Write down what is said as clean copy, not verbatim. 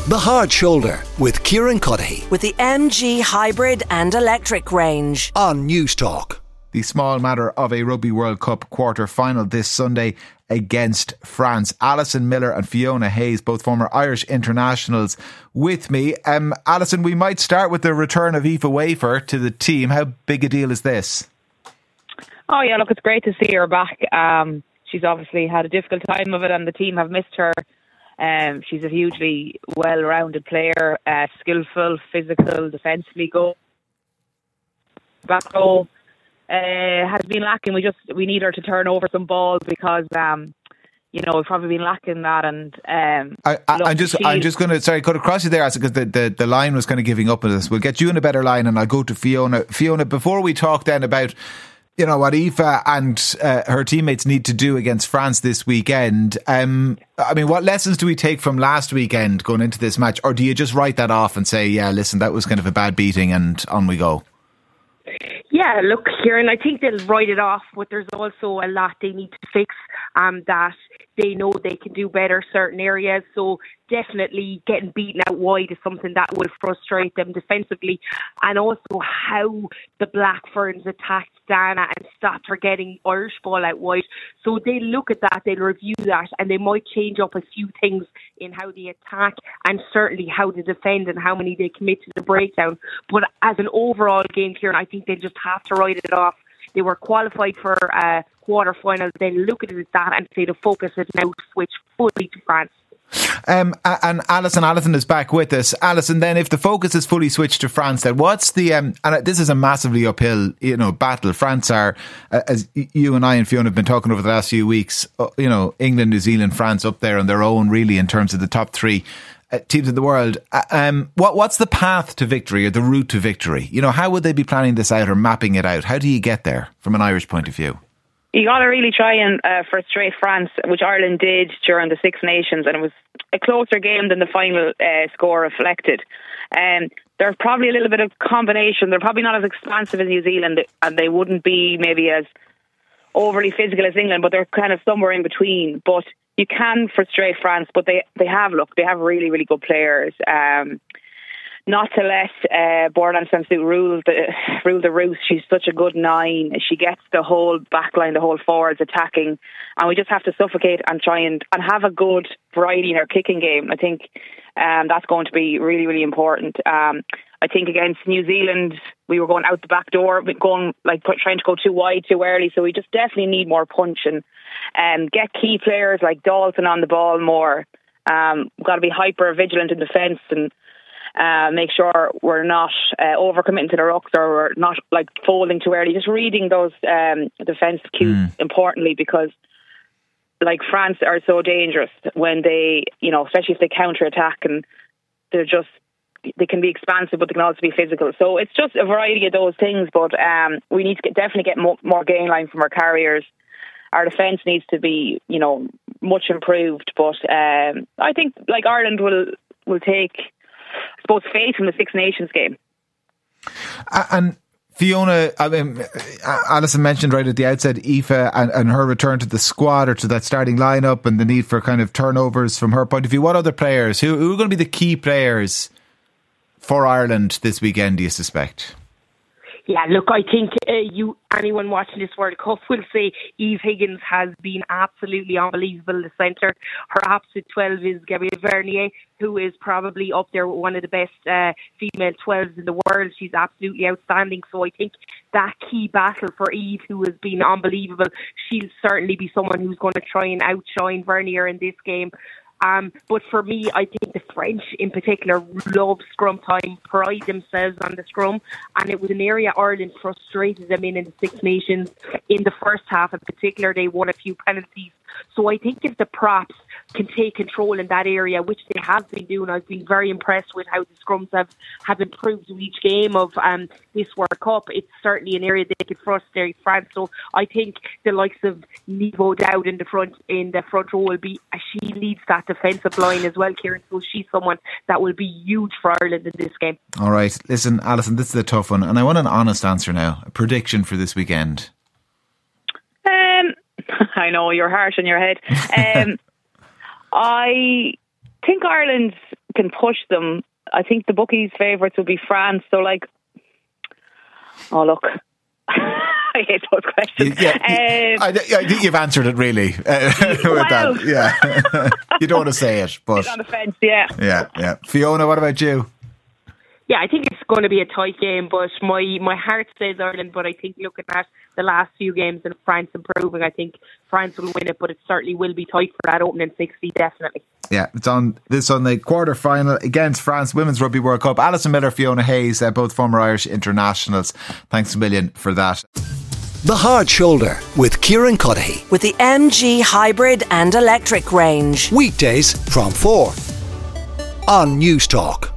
The Hard Shoulder with Kieran Cuddihy with the MG hybrid and electric range on News Talk. The small matter of a Rugby World Cup quarter-final this Sunday against France. Alison Miller and Fiona Hayes, both former Irish internationals, with me. Alison, we might start with the return of Aoife Wafer to the team. How big a deal is this? Oh yeah, look, it's great to see her back. She's obviously had a difficult time of it and the team have missed her. She's a hugely well-rounded player, skillful, physical, defensively good. Back row has been lacking. We need her to turn over some balls because we've probably been lacking that. And I'm just going to cut across you there, because the line was kind of giving up on us. We'll get you in a better line, and I'll go to Fiona. Fiona, before we talk then about what Aoife and her teammates need to do against France this weekend. What lessons do we take from last weekend going into this match? Or do you just write that off and say, yeah, listen, that was kind of a bad beating and on we go? Yeah, look, Kieran, I think they'll write it off, but there's also a lot they need to fix that they know they can do better certain areas. So definitely getting beaten out wide is something that will frustrate them defensively. And also how the Black Ferns attacked Dana and stopped her getting Irish ball out wide. So they look at that, they'll review that, and they might change up a few things in how they attack and certainly how they defend and how many they commit to the breakdown. But as an overall game, Kieran, I think they just have to write it off. They were qualified for quarter-final. They look at it as that and say the focus is now switched fully to France. And Alison is back with us. Alison, then, if the focus is fully switched to France, then what's the and this is a massively uphill battle. France are, as you and I and Fiona have been talking over the last few weeks, England, New Zealand, France up there on their own, really, in terms of the top three teams in the world. What's the path to victory, or the route to victory? How would they be planning this out or mapping it out? How do you get there from an Irish point of view? You got to really try and frustrate France, which Ireland did during the Six Nations, and it was a closer game than the final score reflected. There's probably a little bit of combination. They're probably not as expansive as New Zealand, and they wouldn't be maybe as overly physical as England, but they're kind of somewhere in between. But you can frustrate France, but they have really, really good players. Not to let Borna Sansu rule the roost. She's such a good nine. She gets the whole backline, the whole forwards attacking, and we just have to suffocate and try and have a good variety in our kicking game. I think that's going to be really, really important. I think against New Zealand, we were going out the back door, trying to go too wide too early. So we just definitely need more punch and get key players like Dalton on the ball more. We've got to be hyper vigilant in defence and make sure we're not overcommitting to the rucks, or we're not folding too early. Just reading those defensive cues importantly, because France are so dangerous when they, especially if they counter attack, and they can be expansive, but they can also be physical. So it's just a variety of those things. But we need to definitely get more gain line from our carriers. Our defence needs to be, much improved. But I think Ireland will take, I suppose, faith in the Six Nations game. And Fiona, Alison mentioned right at the outset Aoife and her return to the squad, or to that starting lineup, and the need for kind of turnovers from her point of view. What other players, who are going to be the key players for Ireland this weekend, do you suspect? Yeah, look, I think anyone watching this World Cup will say Eve Higgins has been absolutely unbelievable in the centre. Her opposite 12 is Gabrielle Vernier, who is probably up there with one of the best female 12s in the world. She's absolutely outstanding. So I think that key battle for Eve, who has been unbelievable, she'll certainly be someone who's going to try and outshine Vernier in this game. But for me, I think the French in particular love scrum time, pride themselves on the scrum, and it was an area Ireland frustrated them in the Six Nations. In the first half in particular, they won a few penalties. So I think if the props can take control in that area, which they have been doing, I've been very impressed with how the scrums have improved with each game of this World Cup. It's certainly an area they could frustrate France. So I think the likes of Nivo Dowd in the front row will be, she leads that defensive line as well, Kieran. So she's someone that will be huge for Ireland in this game. All right, listen, Alison, this is a tough one, and I want an honest answer now. A prediction for this weekend. I know you're harsh on your head. I think Ireland can push them. I think the bookies' favourites would be France. So, like, oh, look. I hate those questions. I think you've answered it really with that. Yeah. You don't want to say it, but on the fence, yeah. Yeah. Fiona, what about you? Yeah, I think it's going to be a tight game, but my heart says Ireland. But I think looking at the last few games and France improving, I think France will win it, but it certainly will be tight for that opening 60, definitely. Yeah, it's on this Sunday, quarter-final against France, Women's Rugby World Cup. Alison Miller, Fiona Hayes, both former Irish internationals. Thanks a million for that. The Hard Shoulder with Kieran Cuddihy. With the MG hybrid and electric range. Weekdays from 4 on News Talk.